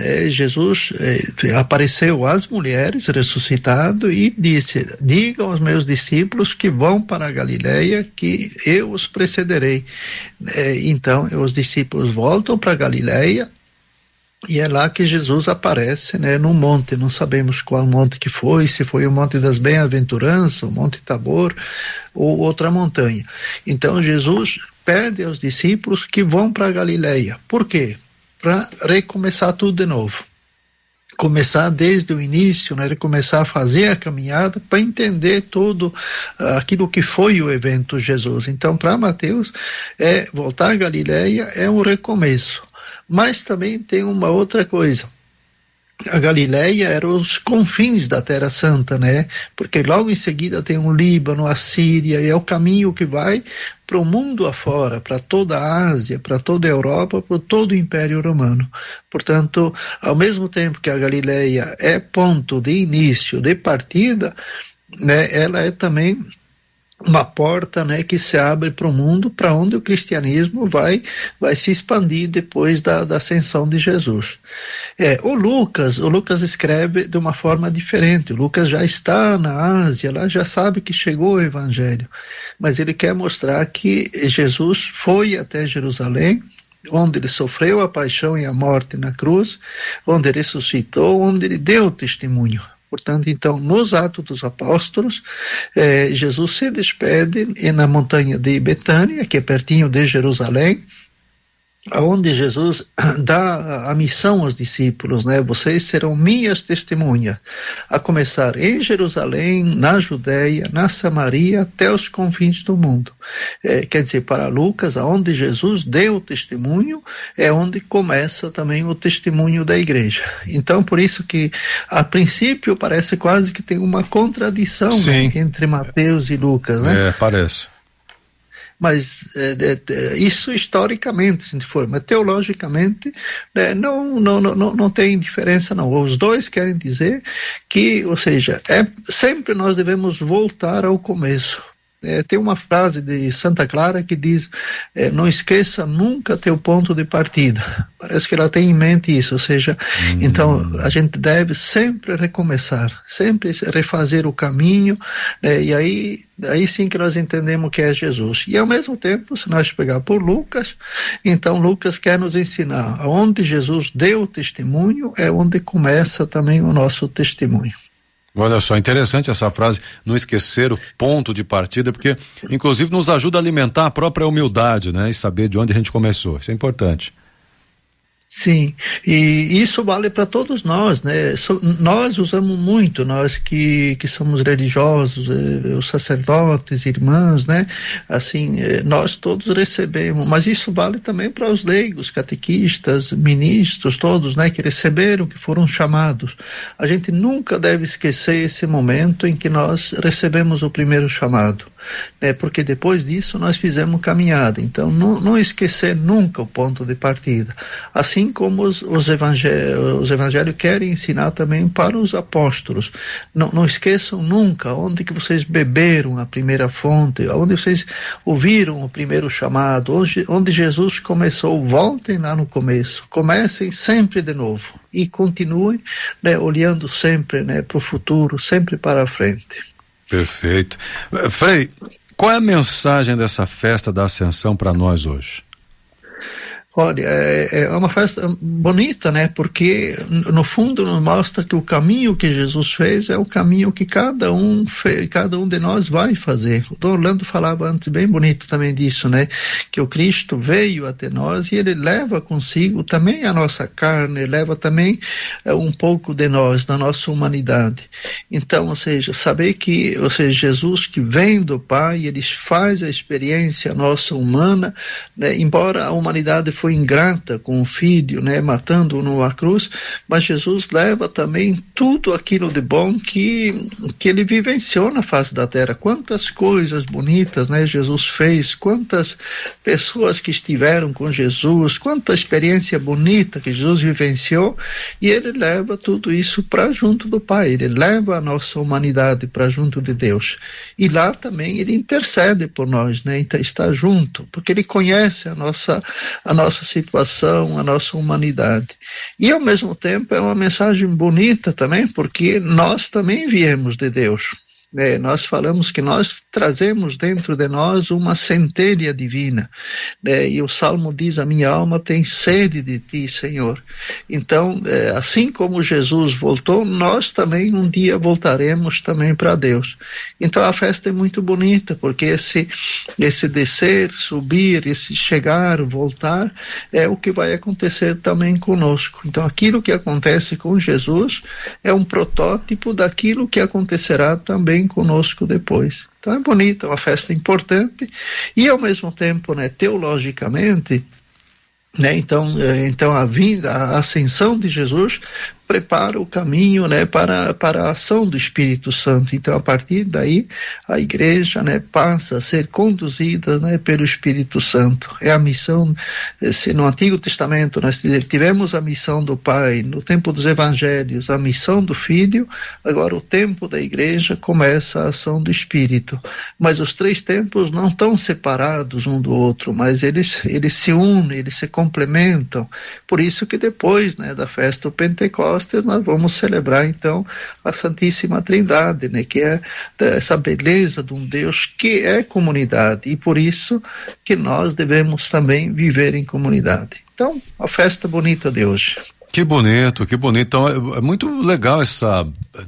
Jesus apareceu às mulheres ressuscitado e disse, digam aos meus discípulos que vão para a Galileia, que eu os precederei. Então os discípulos voltam para a Galileia, e é lá que Jesus aparece, né, num monte, não sabemos qual monte que foi, se foi o Monte das Bem-aventuranças, o Monte Tabor, ou outra montanha. Então Jesus pede aos discípulos que vão para a Galileia. Por quê? Para recomeçar tudo de novo. Começar desde o início, né, começar a fazer a caminhada para entender tudo aquilo que foi o evento Jesus. Então para Mateus, voltar à Galileia é um recomeço. Mas também tem uma outra coisa. A Galileia era os confins da Terra Santa, né? Porque logo em seguida tem o Líbano, a Síria, e é o caminho que vai para o mundo afora, para toda a Ásia, para toda a Europa, para todo o Império Romano. Portanto, ao mesmo tempo que a Galileia é ponto de início, de partida, né, ela é também uma porta, né, que se abre para o mundo, para onde o cristianismo vai se expandir depois da ascensão de Jesus. O Lucas escreve de uma forma diferente. O Lucas já está na Ásia, lá já sabe que chegou o Evangelho, mas ele quer mostrar que Jesus foi até Jerusalém, onde ele sofreu a paixão e a morte na cruz, onde ele ressuscitou, onde ele deu testemunho. Portanto, então, nos Atos dos Apóstolos, Jesus se despede na montanha de Betânia, que é pertinho de Jerusalém, onde Jesus dá a missão aos discípulos, né? Vocês serão minhas testemunhas, a começar em Jerusalém, na Judéia, na Samaria, até os confins do mundo. Quer dizer, para Lucas, aonde Jesus deu o testemunho, é onde começa também o testemunho da igreja. Então, por isso que, a princípio, parece quase que tem uma contradição, né, entre Mateus e Lucas, né? Parece. Mas isso historicamente, se for, mas teologicamente não tem diferença não. Os dois querem dizer que, ou seja, sempre nós devemos voltar ao começo. Tem uma frase de Santa Clara que diz, não esqueça nunca teu ponto de partida. Parece que ela tem em mente isso, ou seja, então a gente deve sempre recomeçar, sempre refazer o caminho, e aí sim que nós entendemos que é Jesus. E ao mesmo tempo, se nós pegar por Lucas, então Lucas quer nos ensinar, onde Jesus deu o testemunho, é onde começa também o nosso testemunho. Olha só, interessante essa frase, não esquecer o ponto de partida, porque inclusive nos ajuda a alimentar a própria humildade, né? E saber de onde a gente começou, isso é importante. Sim, e isso vale para todos nós, né? Nós usamos muito, nós que somos religiosos, os sacerdotes, irmãs, né? Assim, nós todos recebemos, mas isso vale também para os leigos, catequistas, ministros, todos, né? Que receberam, que foram chamados. A gente nunca deve esquecer esse momento em que nós recebemos o primeiro chamado, né? Porque depois disso nós fizemos caminhada, então não esquecer nunca o ponto de partida. Assim como os evangelhos querem ensinar também para os apóstolos. Não esqueçam nunca onde que vocês beberam a primeira fonte, onde vocês ouviram o primeiro chamado, onde Jesus começou. Voltem lá no começo, comecem sempre de novo e continuem, né, olhando sempre, né, para o futuro, sempre para a frente. Perfeito. Frei, qual é a mensagem dessa festa da Ascensão para nós hoje? Olha, é uma festa bonita, né? Porque no fundo nos mostra que o caminho que Jesus fez é o caminho que cada um de nós vai fazer. O Dom Orlando falava antes bem bonito também disso, né? Que o Cristo veio até nós e ele leva consigo também a nossa carne, leva também um pouco de nós, da nossa humanidade. Então, ou seja, saber que, ou seja, Jesus que vem do Pai, ele faz a experiência nossa humana, né? Embora a humanidade foi ingrata com o Filho, né, matando-o numa cruz, mas Jesus leva também tudo aquilo de bom que ele vivenciou na face da terra. Quantas coisas bonitas, né, Jesus fez, quantas pessoas que estiveram com Jesus, quanta experiência bonita que Jesus vivenciou, e ele leva tudo isso para junto do Pai, ele leva a nossa humanidade para junto de Deus, e lá também ele intercede por nós, né, então está junto, porque ele conhece a nossa situação, a nossa humanidade. E ao mesmo tempo é uma mensagem bonita também, porque nós também viemos de Deus. Nós falamos que nós trazemos dentro de nós uma centelha divina, e o Salmo diz, a minha alma tem sede de ti, Senhor. Então, assim como Jesus voltou, nós também um dia voltaremos também para Deus. Então a festa é muito bonita, porque esse descer, subir, esse chegar, voltar, é o que vai acontecer também conosco. Então aquilo que acontece com Jesus é um protótipo daquilo que acontecerá também conosco depois. Então é bonita, é uma festa importante e ao mesmo tempo, né, teologicamente, né, então a vinda, a ascensão de Jesus prepara o caminho, né, para a ação do Espírito Santo. Então, a partir daí, a igreja, né, passa a ser conduzida, né, pelo Espírito Santo. É a missão, se no Antigo Testamento nós tivemos a missão do Pai, no tempo dos Evangelhos, a missão do Filho, agora o tempo da igreja começa a ação do Espírito. Mas os três tempos não estão separados um do outro, mas eles se unem, eles se complementam. Por isso que depois, né, da festa do Pentecostes, nós vamos celebrar então a Santíssima Trindade, né, que é essa beleza de um Deus que é comunidade, e por isso que nós devemos também viver em comunidade. Então, a festa bonita de hoje. Que bonito, que bonito. Então é muito legal essa,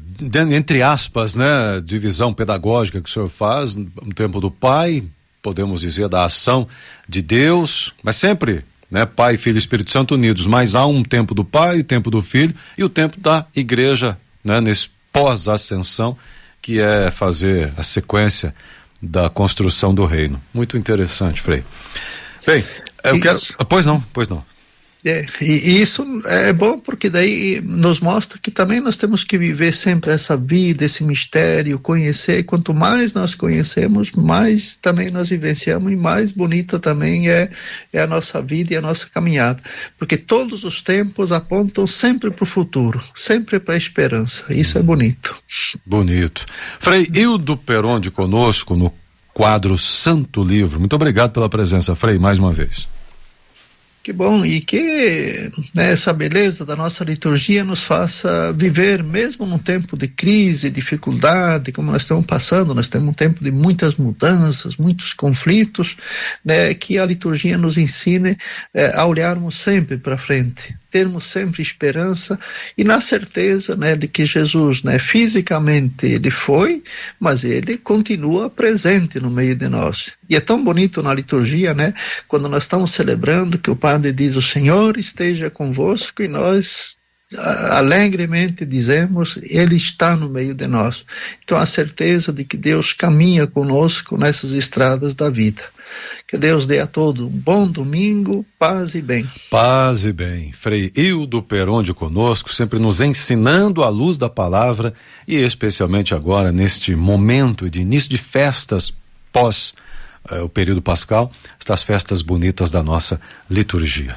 entre aspas, né, divisão pedagógica que o senhor faz no tempo do Pai, podemos dizer da ação de Deus, mas sempre, né, Pai, Filho e Espírito Santo unidos, mas há um tempo do Pai, o tempo do Filho e o tempo da igreja, né, nesse pós-ascensão, que é fazer a sequência da construção do reino. Muito interessante, Frei. Bem, eu quero... Pois não. E isso é bom porque daí nos mostra que também nós temos que viver sempre essa vida, esse mistério, conhecer, e quanto mais nós conhecemos, mais também nós vivenciamos e mais bonita também é a nossa vida e a nossa caminhada, porque todos os tempos apontam sempre para o futuro, sempre para a esperança, isso é bonito. Bonito. Frei Hildo Perondi conosco no quadro Santo Livro, muito obrigado pela presença, Frei, mais uma vez. Que bom, e que essa beleza da nossa liturgia nos faça viver, mesmo num tempo de crise, dificuldade, como nós estamos passando, nós temos um tempo de muitas mudanças, muitos conflitos, que a liturgia nos ensine a olharmos sempre para frente, termos sempre esperança e na certeza de que Jesus, fisicamente ele foi, mas ele continua presente no meio de nós. E é tão bonito na liturgia, quando nós estamos celebrando que o Padre diz: o Senhor esteja convosco, e nós alegremente dizemos: Ele está no meio de nós. Então a certeza de que Deus caminha conosco nessas estradas da vida. Que Deus dê a todos um bom domingo, paz e bem. Paz e bem. Frei Hildo Perondi conosco, sempre nos ensinando à luz da palavra, e especialmente agora neste momento de início de festas pós o período pascal, estas festas bonitas da nossa liturgia.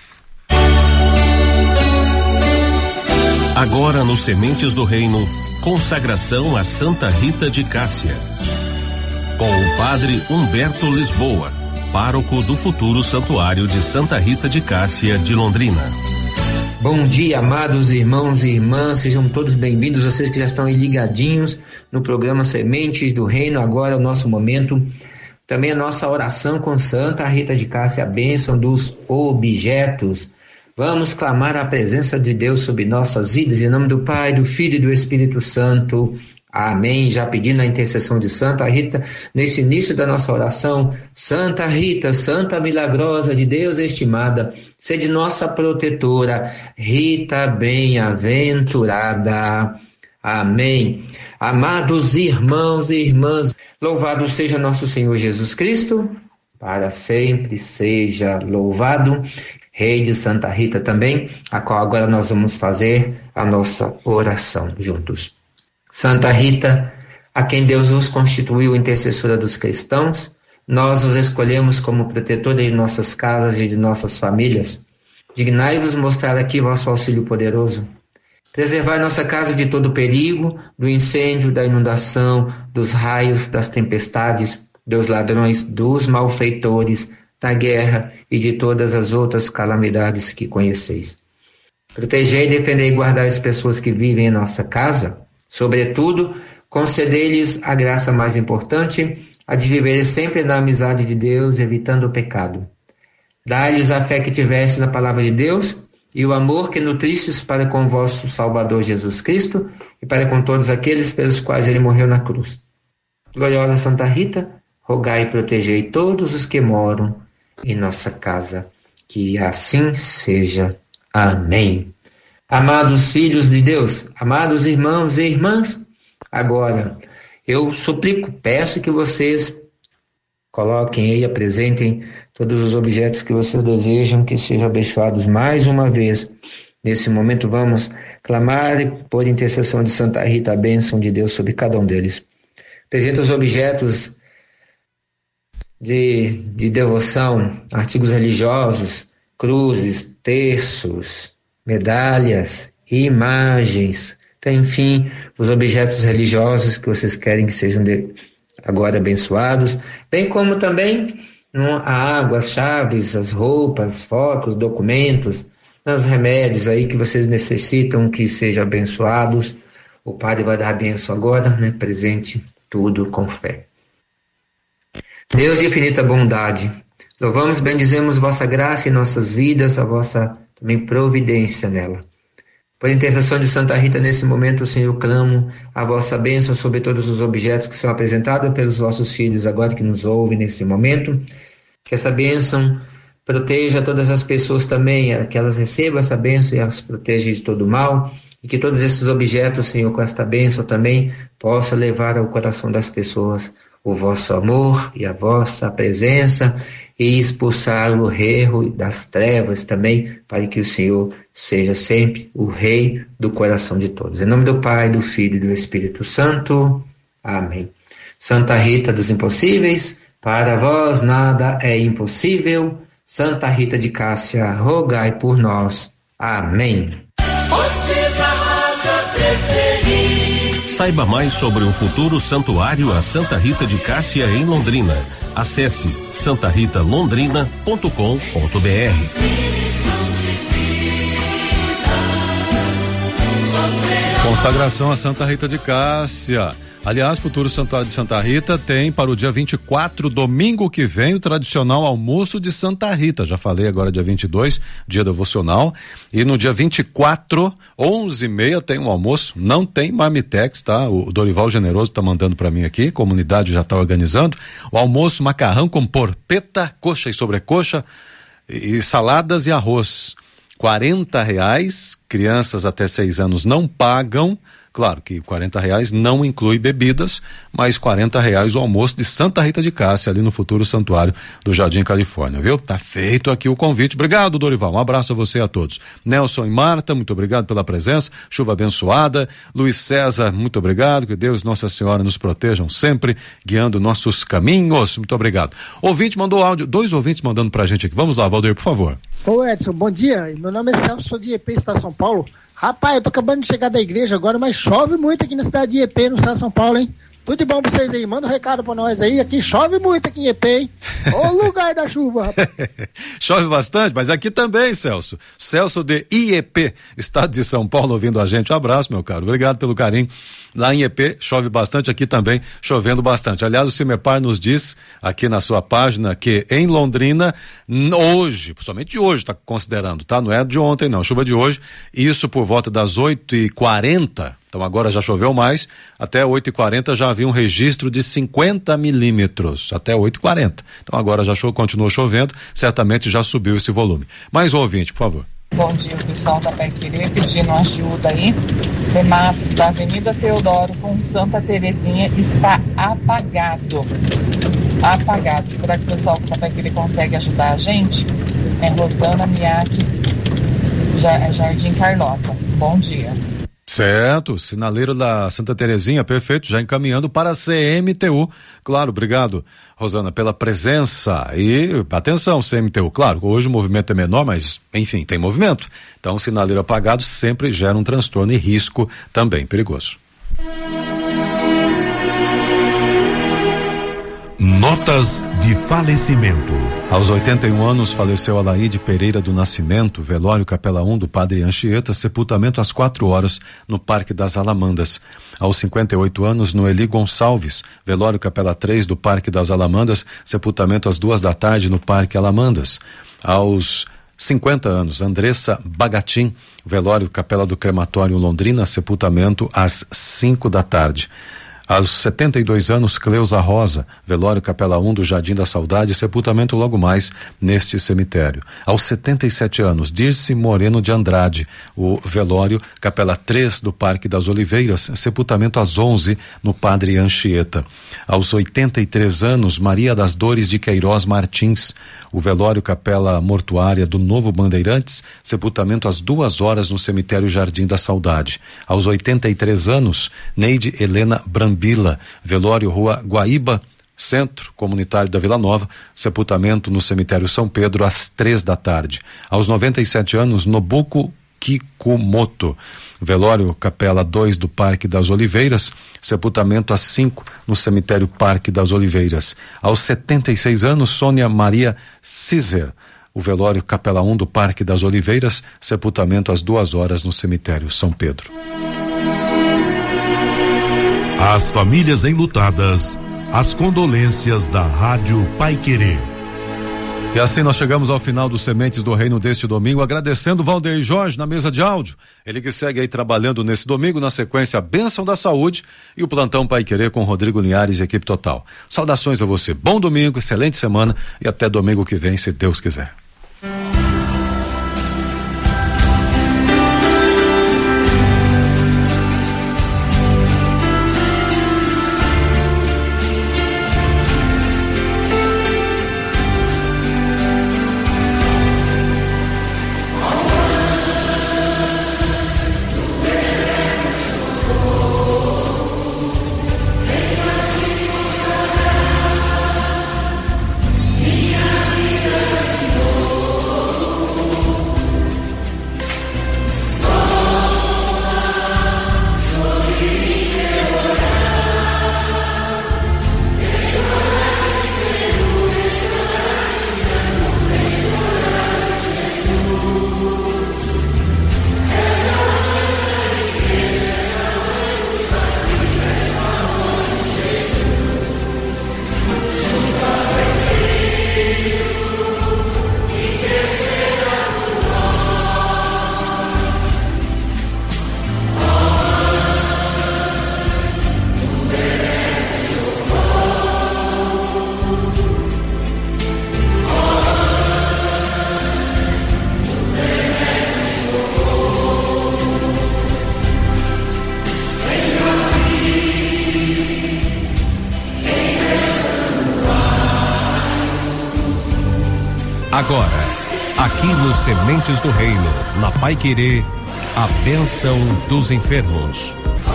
Agora no Sementes do Reino, consagração a Santa Rita de Cássia. Com o Padre Humberto Lisboa, pároco do futuro Santuário de Santa Rita de Cássia de Londrina. Bom dia, amados irmãos e irmãs, sejam todos bem-vindos, vocês que já estão aí ligadinhos no programa Sementes do Reino. Agora é o nosso momento, também a nossa oração com Santa Rita de Cássia, a bênção dos objetos. Vamos clamar a presença de Deus sobre nossas vidas, em nome do Pai, do Filho e do Espírito Santo. Amém. Já pedindo a intercessão de Santa Rita, nesse início da nossa oração: Santa Rita, Santa Milagrosa de Deus estimada, sede nossa protetora, Rita bem-aventurada. Amém. Amados irmãos e irmãs, louvado seja nosso Senhor Jesus Cristo, para sempre seja louvado. Rei de Santa Rita também, a qual agora nós vamos fazer a nossa oração juntos. Santa Rita, a quem Deus vos constituiu intercessora dos cristãos, nós vos escolhemos como protetora de nossas casas e de nossas famílias. Dignai-vos mostrar aqui vosso auxílio poderoso. Preservai nossa casa de todo perigo, do incêndio, da inundação, dos raios, das tempestades, dos ladrões, dos malfeitores, da guerra e de todas as outras calamidades que conheceis. Protegei, defendei e guardai as pessoas que vivem em nossa casa. Sobretudo, concedei-lhes a graça mais importante, a de viverem sempre na amizade de Deus, evitando o pecado. Dai-lhes a fé que tiveste na palavra de Deus e o amor que nutristes para com vosso Salvador Jesus Cristo e para com todos aqueles pelos quais ele morreu na cruz. Gloriosa Santa Rita, rogai e protegei todos os que moram em nossa casa. Que assim seja. Amém. Amados filhos de Deus, amados irmãos e irmãs, agora eu suplico, peço que vocês coloquem aí, apresentem todos os objetos que vocês desejam que sejam abençoados mais uma vez. Nesse momento vamos clamar por intercessão de Santa Rita, a bênção de Deus sobre cada um deles. Apresenta os objetos de devoção, artigos religiosos, cruzes, terços, medalhas, imagens, enfim, os objetos religiosos que vocês querem que sejam agora abençoados, bem como também a água, as chaves, as roupas, fotos, documentos, os remédios aí que vocês necessitam que sejam abençoados. O Padre vai dar a bênção agora, presente tudo com fé. Deus de infinita bondade, louvamos, bendizemos vossa graça em nossas vidas, a vossa também providência nela. Por intercessão de Santa Rita, nesse momento, Senhor, clamo a vossa bênção sobre todos os objetos que são apresentados pelos vossos filhos agora que nos ouvem nesse momento. Que essa bênção proteja todas as pessoas também, que elas recebam essa bênção e as proteja de todo mal. E que todos esses objetos, Senhor, com esta bênção também, possa levar ao coração das pessoas o vosso amor e a vossa presença e expulsar o erro das trevas também, para que o Senhor seja sempre o Rei do coração de todos. Em nome do Pai, do Filho e do Espírito Santo. Amém. Santa Rita dos Impossíveis, para vós nada é impossível. Santa Rita de Cássia, rogai por nós. Amém. Saiba mais sobre o futuro santuário a Santa Rita de Cássia em Londrina. Acesse santaritalondrina.com.br. Consagração a Santa Rita de Cássia. Aliás, futuro Santuário de Santa Rita tem para o dia 24, domingo que vem, o tradicional almoço de Santa Rita. Já falei agora dia 22, dia devocional. E no dia 24, 11h30 tem um almoço. Não tem marmitex, tá? O Dorival Generoso tá mandando para mim aqui, a comunidade já tá organizando. O almoço, macarrão com porpeta, coxa e sobrecoxa, e saladas e arroz. R$40, crianças até 6 anos não pagam. Claro que R$40 não inclui bebidas, mas R$40 o almoço de Santa Rita de Cássia, ali no futuro santuário do Jardim Califórnia, viu? Tá feito aqui o convite. Obrigado, Dorival. Um abraço a você e a todos. Nelson e Marta, muito obrigado pela presença. Chuva abençoada. Luiz César, muito obrigado. Que Deus e Nossa Senhora nos protejam sempre, guiando nossos caminhos. Muito obrigado. Ouvinte mandou áudio, 2 ouvintes mandando pra gente aqui. Vamos lá, Valdir, por favor. Ô Edson, bom dia. Meu nome é Celso, sou de IEP, Estado de São Paulo. Rapaz, eu tô acabando de chegar da igreja agora, mas chove muito aqui na cidade de IEP, no estado de São Paulo, hein? Tudo de bom pra vocês aí, manda um recado pra nós aí, aqui chove muito aqui em IEP, hein? Ô lugar da chuva, rapaz. Chove bastante, mas aqui também, Celso. Celso de IEP, estado de São Paulo, ouvindo a gente. Um abraço, meu caro, obrigado pelo carinho. Lá em IEP chove bastante, aqui também chovendo bastante. Aliás, o Cimepar nos diz aqui na sua página que em Londrina, hoje, somente hoje está considerando, tá? Não é de ontem não, chuva de hoje, isso por volta das 8h40, então agora já choveu mais, até 8h40 já havia um registro de 50 milímetros, até 8h40. Então agora já continuou chovendo, certamente já subiu esse volume. Mais um ouvinte, por favor. Bom dia, pessoal da Pai Querer, pedindo ajuda aí. Semáforo da Avenida Teodoro com Santa Terezinha está apagado. Apagado. Será que o pessoal da Pai Querer consegue ajudar a gente? É Rosana Miaki, Jardim Carlota. Bom dia. Certo, sinaleiro da Santa Terezinha, perfeito, já encaminhando para a CMTU. Claro, obrigado, Rosana, pela presença e atenção, CMTU, claro, hoje o movimento é menor, mas enfim, tem movimento. Então, sinaleiro apagado sempre gera um transtorno e risco também perigoso. Notas de falecimento. Aos 81 anos faleceu Alaide Pereira do Nascimento, velório Capela 1 do Padre Anchieta, sepultamento às 4h no Parque das Alamandas. Aos 58 anos, Noeli Gonçalves, velório Capela 3 do Parque das Alamandas, sepultamento às 14h no Parque Alamandas. Aos 50 anos, Andressa Bagatim, velório Capela do Crematório Londrina, sepultamento às 5h. Aos 72 anos, Cleusa Rosa, velório Capela 1 do Jardim da Saudade, sepultamento logo mais neste cemitério. Aos 77 anos, Dirce Moreno de Andrade, o velório Capela 3 do Parque das Oliveiras, sepultamento às 11 no Padre Anchieta. Aos 83 anos, Maria das Dores de Queiroz Martins, o velório Capela Mortuária do Novo Bandeirantes, sepultamento às 2h no cemitério Jardim da Saudade. Aos 83 anos, Neide Helena Brambila, velório Rua Guaíba, Centro Comunitário da Vila Nova, sepultamento no cemitério São Pedro às 3h. Aos 97 anos, Nobuko Kikumoto, velório Capela 2 do Parque das Oliveiras, sepultamento às 5 no cemitério Parque das Oliveiras. Aos 76 anos, Sônia Maria Cizer, o velório Capela 1 do Parque das Oliveiras, sepultamento às 2h no cemitério São Pedro. As famílias enlutadas, as condolências da Rádio Pai Querer. E assim nós chegamos ao final dos Sementes do Reino deste domingo, agradecendo Valdeir Jorge na mesa de áudio, ele que segue aí trabalhando nesse domingo, na sequência a Bênção da Saúde e o Plantão Pai Querer com Rodrigo Linhares e equipe total. Saudações a você, bom domingo, excelente semana e até domingo que vem, se Deus quiser. Agora, aqui nos Sementes do Reino, na Paiquerê, a bênção dos enfermos.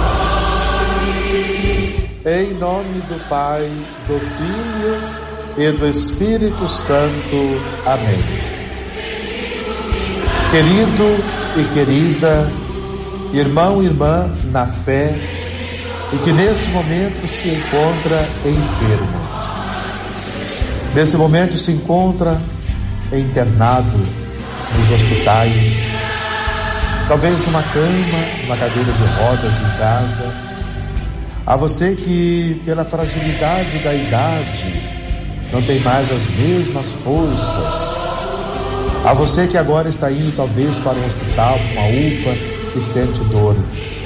Em nome do Pai, do Filho e do Espírito Santo. Amém. Querido e querida, irmão e irmã na fé, e que nesse momento se encontra enfermo. Nesse momento se encontra internado nos hospitais, talvez numa cama, numa cadeira de rodas em casa. A você que, pela fragilidade da idade, não tem mais as mesmas forças. A você que agora está indo talvez para um hospital, para uma UPA, e sente dor.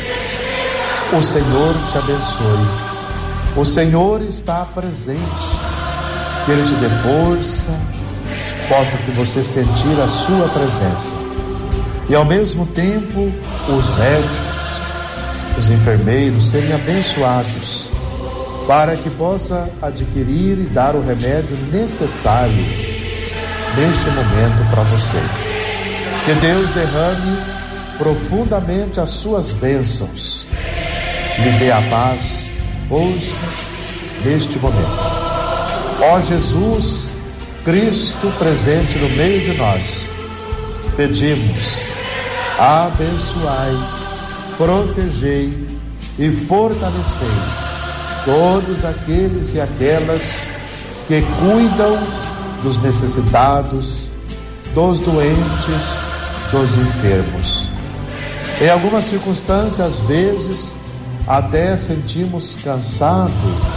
O Senhor te abençoe. O Senhor está presente. Que Ele te dê força, possa que você sentir a sua presença. E ao mesmo tempo, os médicos, os enfermeiros serem abençoados, para que possa adquirir e dar o remédio necessário neste momento para você. Que Deus derrame profundamente as suas bênçãos, lhe dê a paz, força neste momento. Ó Jesus, Cristo presente no meio de nós, pedimos, abençoai, protegei e fortalecei todos aqueles e aquelas que cuidam dos necessitados, dos doentes, dos enfermos. Em algumas circunstâncias, às vezes, até sentimos cansado,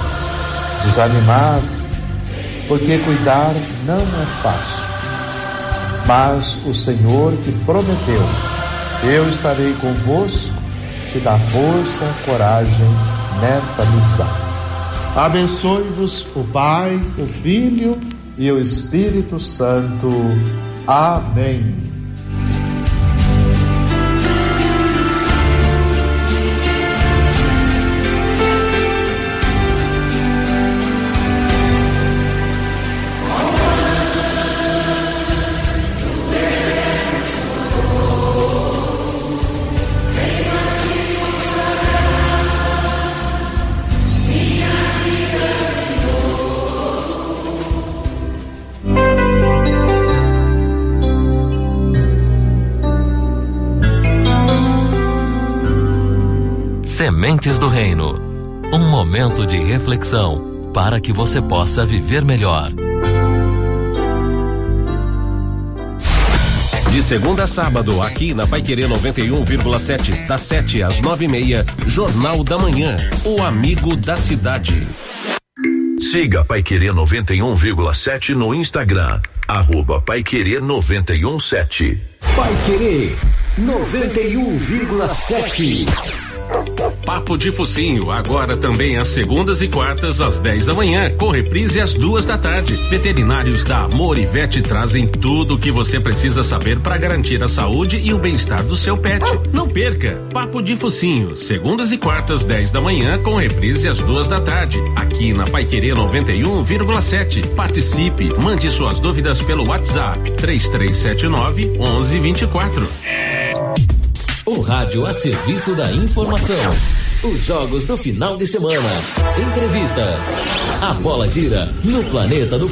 desanimado, porque cuidar não é fácil. Mas o Senhor que prometeu, eu estarei convosco, te dá força, coragem nesta missão. Abençoe-vos o Pai, o Filho e o Espírito Santo. Amém. Sementes do Reino, um momento de reflexão para que você possa viver melhor. De segunda a sábado, aqui na Paiquerê 91,7, das 7 às 9:30, Jornal da Manhã, o amigo da cidade. Siga Paiquerê 91,7 no Instagram, @Paiquerê 91,7. Paiquerê 91,7. Papo de Focinho, agora também às segundas e quartas às 10 da manhã, com reprise às 2 da tarde. Veterinários da Amor e Vet trazem tudo o que você precisa saber para garantir a saúde e o bem-estar do seu pet. Não perca, Papo de Focinho, segundas e quartas 10 da manhã, com reprise às 2 da tarde, aqui na Paiquerê 91,7. Participe, mande suas dúvidas pelo WhatsApp 3379-1124. O rádio a serviço da informação. Os jogos do final de semana. Entrevistas. A bola gira no planeta do